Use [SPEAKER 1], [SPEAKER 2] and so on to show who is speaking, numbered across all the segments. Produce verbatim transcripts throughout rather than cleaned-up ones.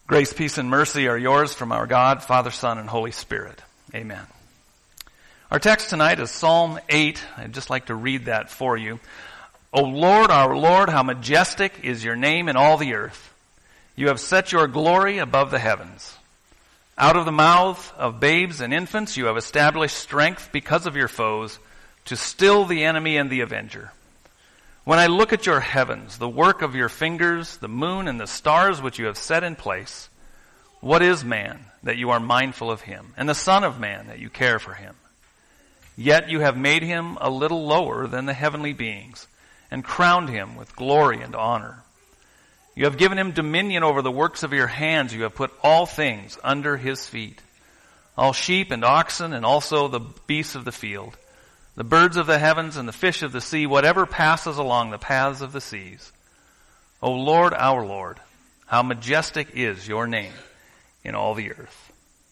[SPEAKER 1] Grace, peace, and mercy are yours from our God, Father, Son, and Holy Spirit. Amen. Our text tonight is Psalm eight. I'd just like to read that for you. O Lord, our Lord, how majestic is your name in all the earth. You have set your glory above the heavens. Out of the mouth of babes and infants you have established strength because of your foes, to still the enemy and the avenger. When I look at your heavens, the work of your fingers, the moon and the stars which you have set in place, what is man that you are mindful of him, and the son of man that you care for him? Yet you have made him a little lower than the heavenly beings, and crowned him with glory and honor. You have given him dominion over the works of your hands. You have put all things under his feet, all sheep and oxen, and also the beasts of the field, the birds of the heavens and the fish of the sea, whatever passes along the paths of the seas. O Lord, our Lord, how majestic is your name in all the earth.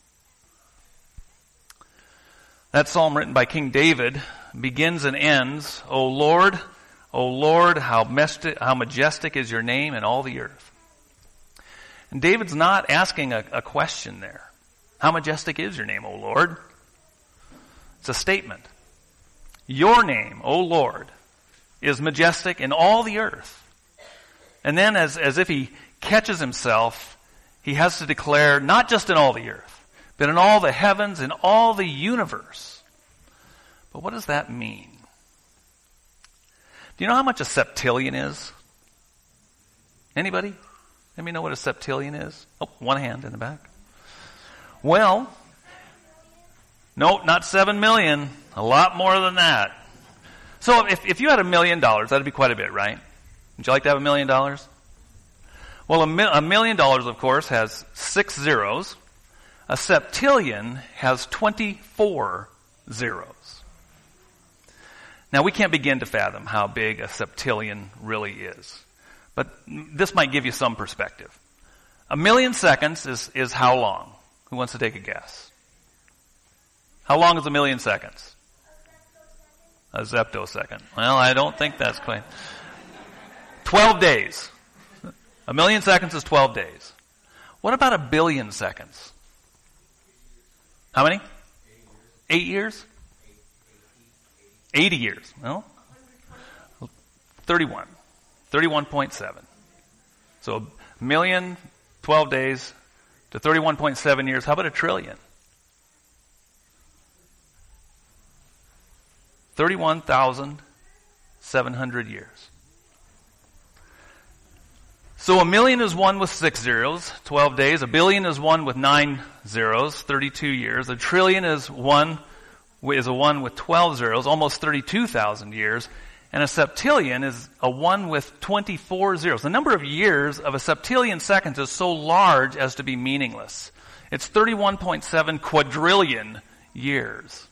[SPEAKER 1] That psalm, written by King David, begins and ends, O Lord, O Lord, how majestic is your name in all the earth. And David's not asking a, a question there. How majestic is your name, O Lord? It's a statement. Your name, O Lord, is majestic in all the earth. And then as, as if he catches himself, he has to declare, not just in all the earth, but in all the heavens, in all the universe. But what does that mean? Do you know how much a septillion is? Anybody? Let me know what a septillion is. Oh, one hand in the back. Well, no, not seven million. A lot more than that. So if, if you had a million dollars, that'd be quite a bit, right? Would you like to have a million dollars? Well, a, mi- a million dollars, of course, has six zeros. A septillion has twenty-four zeros. Now, we can't begin to fathom how big a septillion really is. But this might give you some perspective. A million seconds is, is how long? Who wants to take a guess? How long is a million seconds? A zeptosecond. Well, I don't think that's quite. Twelve days. A million seconds is twelve days. What about a billion seconds? How many? Eight years? Eighty years. Well, thirty-one. thirty-one point seven. So a million, twelve days to thirty-one point seven years. How about a trillion? thirty-one thousand seven hundred years. So a million is one with six zeros, twelve days. A billion is one with nine zeros, thirty-two years. A trillion is one is a one with twelve zeros, almost thirty-two thousand years. And a septillion is a one with twenty-four zeros. The number of years of a septillion seconds is so large as to be meaningless. It's thirty-one point seven quadrillion years.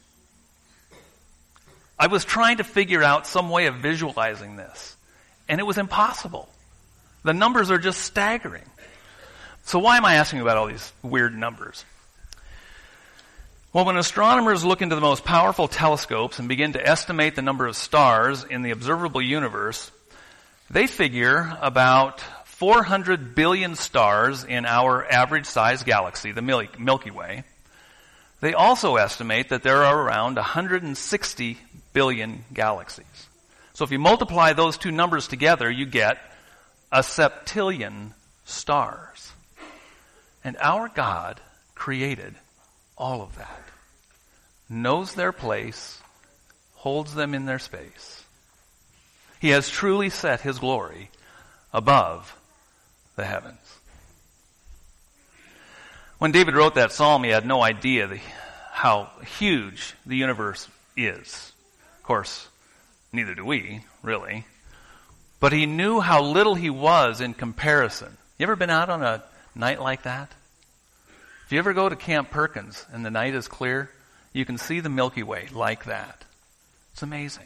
[SPEAKER 1] I was trying to figure out some way of visualizing this, and it was impossible. The numbers are just staggering. So why am I asking about all these weird numbers? Well, when astronomers look into the most powerful telescopes and begin to estimate the number of stars in the observable universe, they figure about four hundred billion stars in our average-sized galaxy, the Milky Way. They also estimate that there are around one hundred sixty billion galaxies. So if you multiply those two numbers together, you get a septillion stars. And our God created all of that, knows their place, holds them in their space. He has truly set his glory above the heavens. When David wrote that psalm, he had no idea the, how huge the universe is. Of course, neither do we, really. But he knew how little he was in comparison. You ever been out on a night like that? If you ever go to Camp Perkins and the night is clear, you can see the Milky Way like that. It's amazing.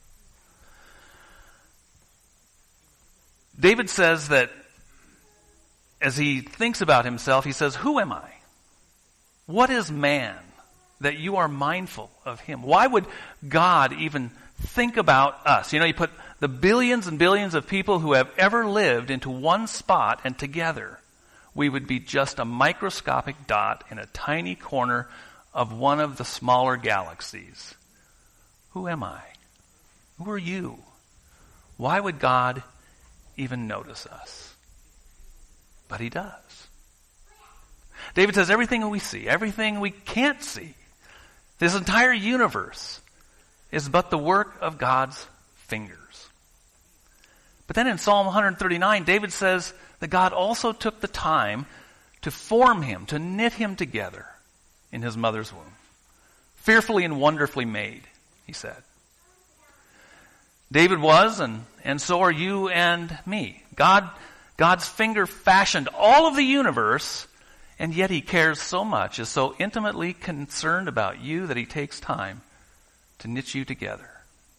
[SPEAKER 1] David says that as he thinks about himself, he says, who am I? What is man that you are mindful of him? Why would God even think about us? You know, you put the billions and billions of people who have ever lived into one spot and together. we would be just a microscopic dot in a tiny corner of one of the smaller galaxies. Who am I? Who are you? Why would God even notice us? But he does. David says everything we see, everything we can't see, this entire universe is but the work of God's fingers. But then in Psalm one thirty-nine, David says that God also took the time to form him, to knit him together in his mother's womb. Fearfully and wonderfully made, he said. David was, and, and so are you and me. God, God's finger fashioned all of the universe, and yet he cares so much, is so intimately concerned about you that he takes time to knit you together.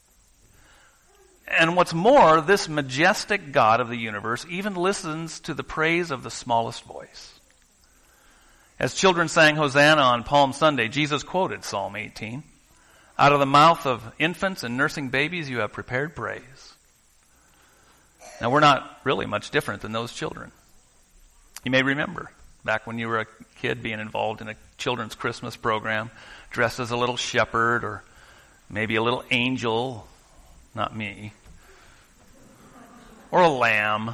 [SPEAKER 1] And what's more, this majestic God of the universe even listens to the praise of the smallest voice. As children sang Hosanna on Palm Sunday, Jesus quoted Psalm eighteen. Out of the mouth of infants and nursing babies you have prepared praise. Now we're not really much different than those children. You may remember back when you were a kid being involved in a children's Christmas program, dressed as a little shepherd or maybe a little angel, not me, or a lamb,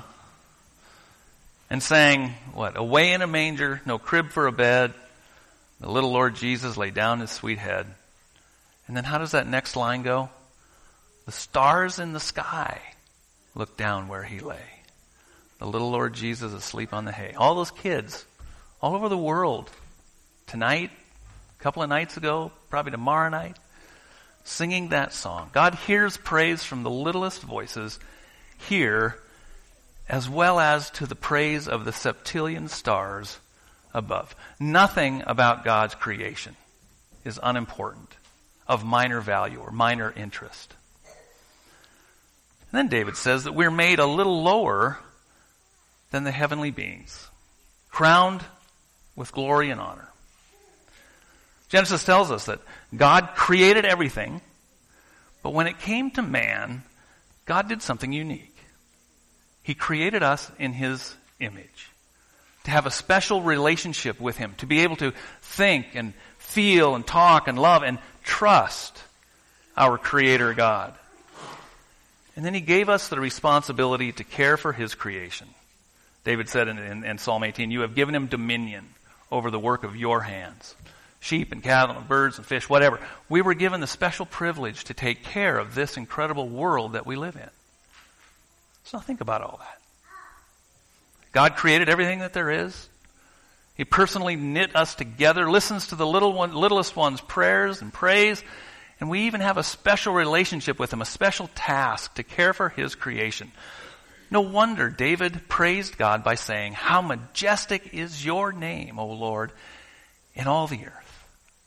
[SPEAKER 1] and sang, what, away in a manger, no crib for a bed, the little Lord Jesus laid down his sweet head. And then how does that next line go? The stars in the sky looked down where he lay. The little Lord Jesus asleep on the hay. All those kids all over the world, tonight, a couple of nights ago, probably tomorrow night, singing that song. God hears praise from the littlest voices here, as well as to the praise of the septillion stars above. Nothing about God's creation is unimportant, of minor value or minor interest. And then David says that we're made a little lower than the heavenly beings, crowned with glory and honor. Genesis tells us that God created everything, but when it came to man, God did something unique. He created us in his image, to have a special relationship with him, to be able to think and feel and talk and love and trust our Creator God. And then he gave us the responsibility to care for his creation. David said in, in, in Psalm eighteen, you have given him dominion over the work of your hands. Sheep and cattle and birds and fish, whatever. We were given the special privilege to take care of this incredible world that we live in. So think about all that. God created everything that there is. He personally knit us together, listens to the little one, littlest one's prayers and praise, and we even have a special relationship with him, a special task to care for his creation. No wonder David praised God by saying, how majestic is your name, O Lord, in all the earth.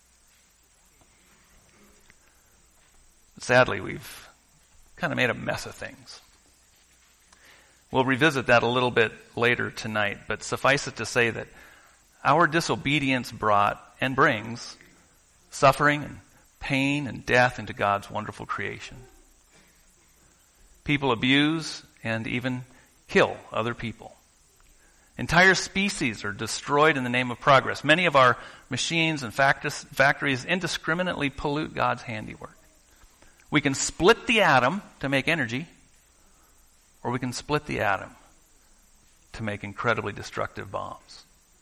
[SPEAKER 1] Sadly, we've kind of made a mess of things. We'll revisit that a little bit later tonight, but suffice it to say that our disobedience brought and brings suffering and pain and death into God's wonderful creation. People abuse and even kill other people. Entire species are destroyed in the name of progress. Many of our machines and factories indiscriminately pollute God's handiwork. We can split the atom to make energy, or we can split the atom to make incredibly destructive bombs.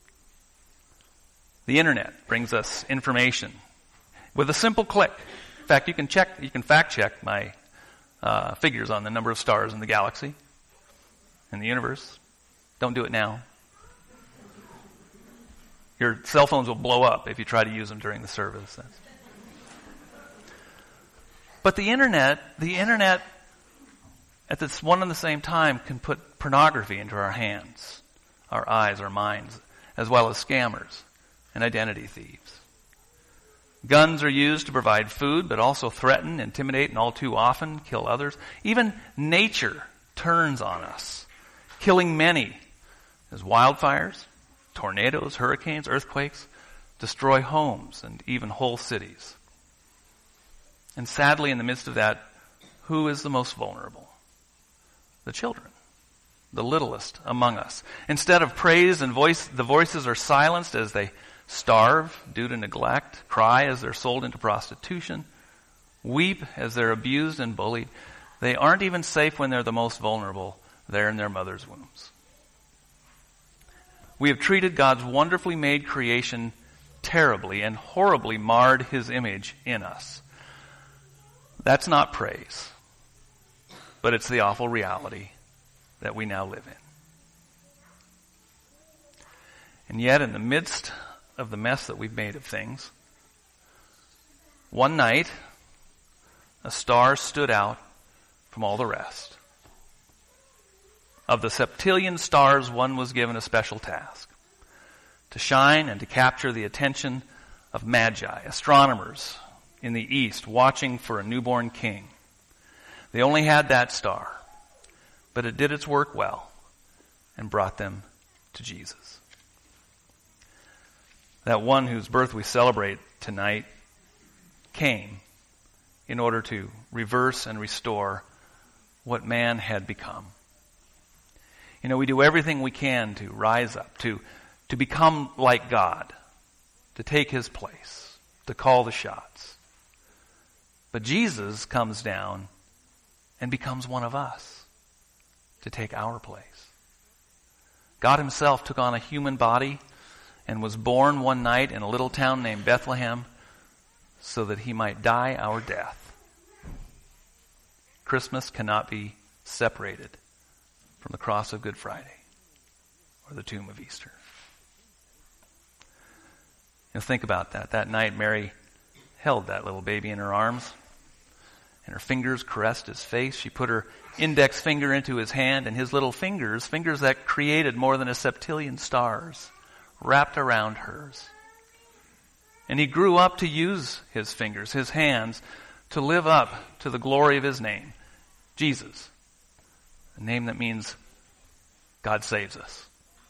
[SPEAKER 1] The internet brings us information with a simple click. In fact, you can check, you can fact check my uh, figures on the number of stars in the galaxy, in the universe. Don't do it now. Your cell phones will blow up if you try to use them during the service. That's... But the internet, the internet, at this one and the same time, can put pornography into our hands, our eyes, our minds, as well as scammers and identity thieves. Guns are used to provide food, but also threaten, intimidate, and all too often kill others. Even nature turns on us, killing many as wildfires, tornadoes, hurricanes, earthquakes destroy homes and even whole cities. And sadly, in the midst of that, who is the most vulnerable? The children. the littlest among us. Instead of praise and voice, the voices are silenced as they starve due to neglect, cry as they're sold into prostitution, weep as they're abused and bullied. They aren't even safe when they're the most vulnerable there in their mother's wombs. We have treated God's wonderfully made creation terribly and horribly marred his image in us. That's not praise, but it's the awful reality that we now live in. And yet, in the midst of the mess that we've made of things, one night, a star stood out from all the rest. Of the septillion stars, one was given a special task: to shine and to capture the attention of magi, astronomers in the east, watching for a newborn king. They only had that star, but it did its work well and brought them to Jesus. That one whose birth we celebrate tonight came in order to reverse and restore what man had become. You know, we do everything we can to rise up, to, to become like God, to take his place, to call the shots. But Jesus comes down and becomes one of us to take our place. God himself took on a human body and was born one night in a little town named Bethlehem so that he might die our death. Christmas cannot be separated from the cross of Good Friday or the tomb of Easter. You know, think about that. That night, Mary held that little baby in her arms, and her fingers caressed his face. She put her index finger into his hand, and his little fingers, fingers that created more than a septillion stars, wrapped around hers. And he grew up to use his fingers, his hands, to live up to the glory of his name, Jesus, a name that means God saves us.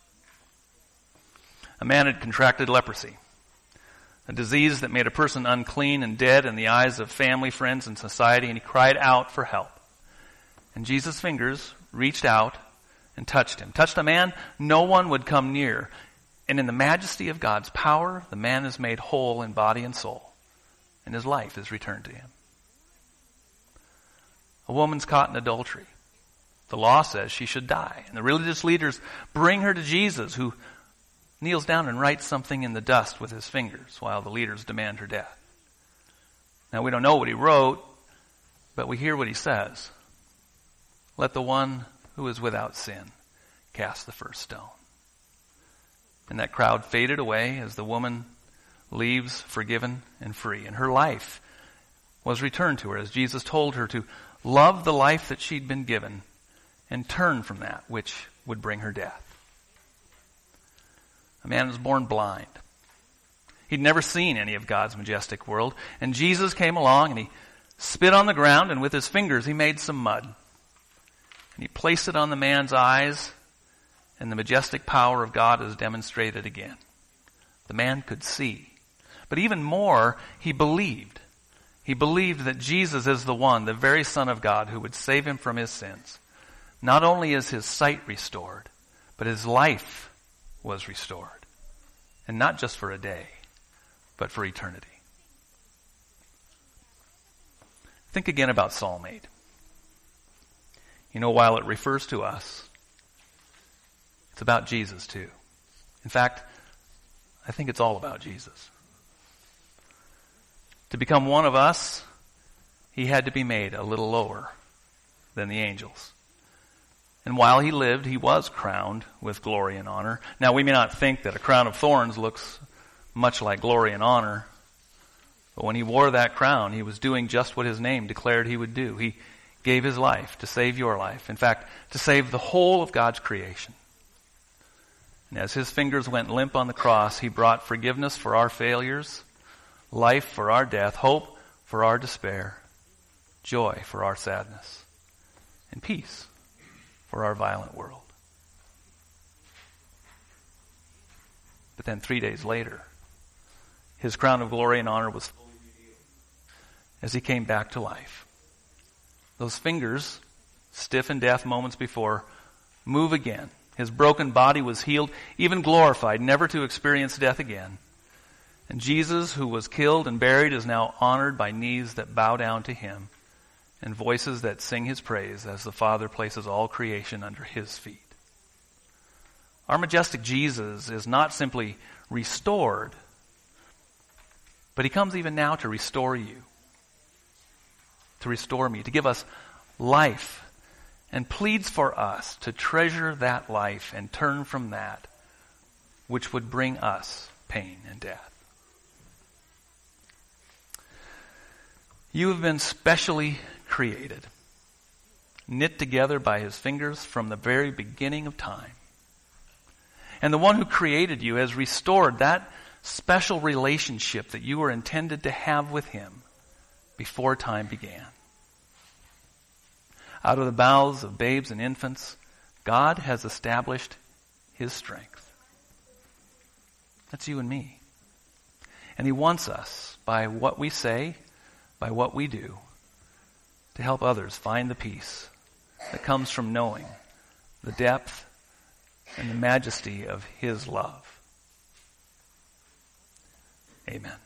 [SPEAKER 1] A man had contracted leprosy, a disease that made a person unclean and dead in the eyes of family, friends, and society, and he cried out for help. And Jesus' fingers reached out and touched him, touched a man no one would come near. And in the majesty of God's power, the man is made whole in body and soul, and his life is returned to him. A woman's caught in adultery. The law says she should die. And the religious leaders bring her to Jesus, who kneels down and writes something in the dust with his fingers while the leaders demand her death. Now, we don't know what he wrote, but we hear what he says. Let the one who is without sin cast the first stone. And that crowd faded away as the woman leaves forgiven and free. And her life was returned to her as Jesus told her to love the life that she'd been given and turn from that which would bring her death. A man was born blind. He'd never seen any of God's majestic world. And Jesus came along and he spit on the ground, and with his fingers he made some mud. And he placed it on the man's eyes, and the majestic power of God is demonstrated again. The man could see. But even more, he believed. He believed that Jesus is the one, the very Son of God, who would save him from his sins. Not only is his sight restored, but his life was restored. And not just for a day, but for eternity. Think again about Psalm eight. You know, while it refers to us, it's about Jesus too. In fact, I think it's all about Jesus. To become one of us, he had to be made a little lower than the angels. And while he lived, he was crowned with glory and honor. Now, we may not think that a crown of thorns looks much like glory and honor, but when he wore that crown, he was doing just what his name declared he would do. He gave his life to save your life. In fact, to save the whole of God's creation. And as his fingers went limp on the cross, he brought forgiveness for our failures, life for our death, hope for our despair, joy for our sadness, and peace for our violent world. But then three days later, his crown of glory and honor was fully revealed as he came back to life. Those fingers, stiff in death moments before, move again. His broken body was healed, even glorified, never to experience death again. And Jesus, who was killed and buried, is now honored by knees that bow down to him and voices that sing his praise as the Father places all creation under his feet. Our majestic Jesus is not simply restored, but he comes even now to restore you, to restore me, to give us life, and pleads for us to treasure that life and turn from that which would bring us pain and death. You have been specially created, knit together by his fingers from the very beginning of time. And the one who created you has restored that special relationship that you were intended to have with him before time began. Out of the bowels of babes and infants, God has established his strength. That's you and me. And he wants us, by what we say, by what we do, to help others find the peace that comes from knowing the depth and the majesty of his love. Amen.